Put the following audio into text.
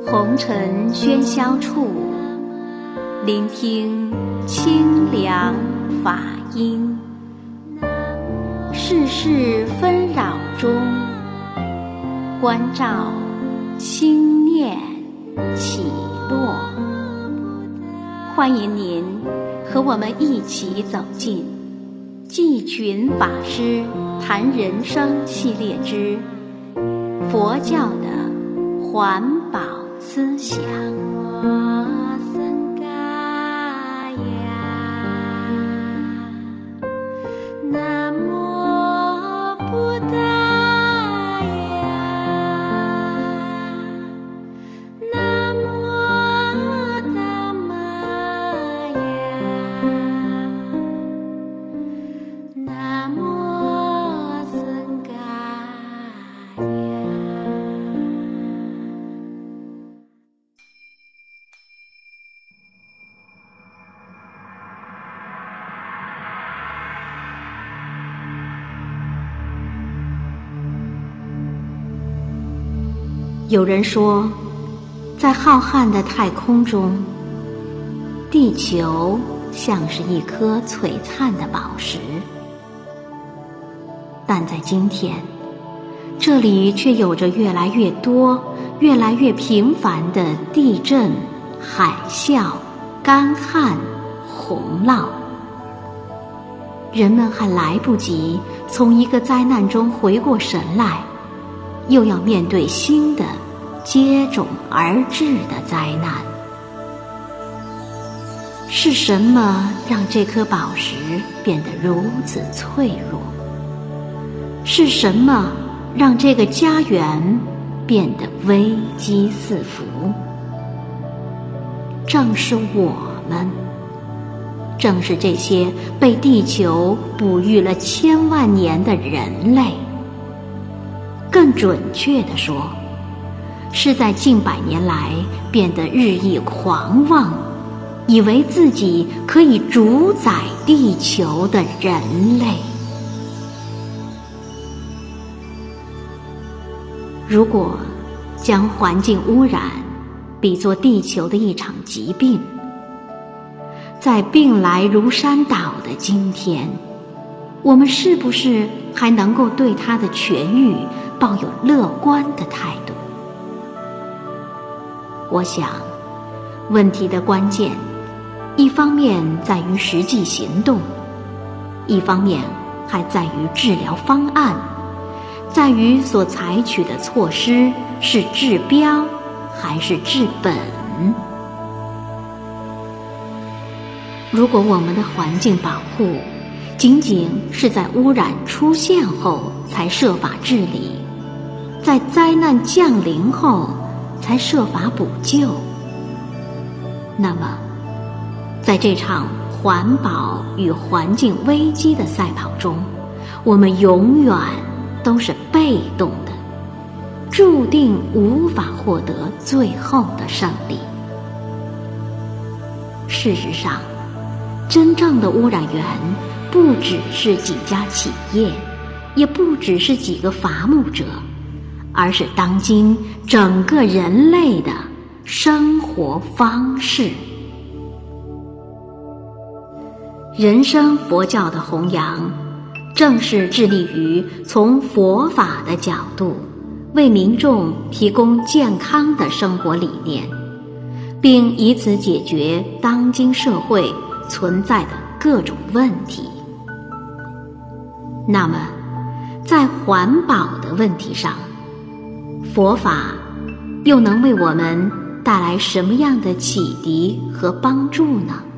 红尘喧嚣处，聆听清凉法音。世事纷扰中，关照心念起落。欢迎您和我们一起走进季群法师谈人生系列之佛教的环保思想。有人说，在浩瀚的太空中，地球像是一颗璀璨的宝石，但在今天，这里却有着越来越多、越来越频繁的地震、海啸、干旱、洪涝。人们还来不及从一个灾难中回过神来，又要面对新的接踵而至的灾难。是什么让这颗宝石变得如此脆弱？是什么让这个家园变得危机四伏？正是我们，正是这些被地球哺育了千万年的人类。更准确地说，是在近百年来变得日益狂妄，以为自己可以主宰地球的人类。如果将环境污染比作地球的一场疾病，在病来如山倒的今天，我们是不是还能够对它的痊愈抱有乐观的态度？我想，问题的关键，一方面在于实际行动，一方面还在于治疗方案，在于所采取的措施是治标还是治本。如果我们的环境保护仅仅是在污染出现后才设法治理，在灾难降临后才设法补救，那么在这场环保与环境危机的赛跑中，我们永远都是被动的，注定无法获得最后的胜利。事实上，真正的污染源不只是几家企业，也不只是几个伐木者，而是当今整个人类的生活方式。人生佛教的弘扬，正是致力于从佛法的角度为民众提供健康的生活理念，并以此解决当今社会存在的各种问题。那么，在环保的问题上，佛法又能为我们带来什么样的启迪和帮助呢？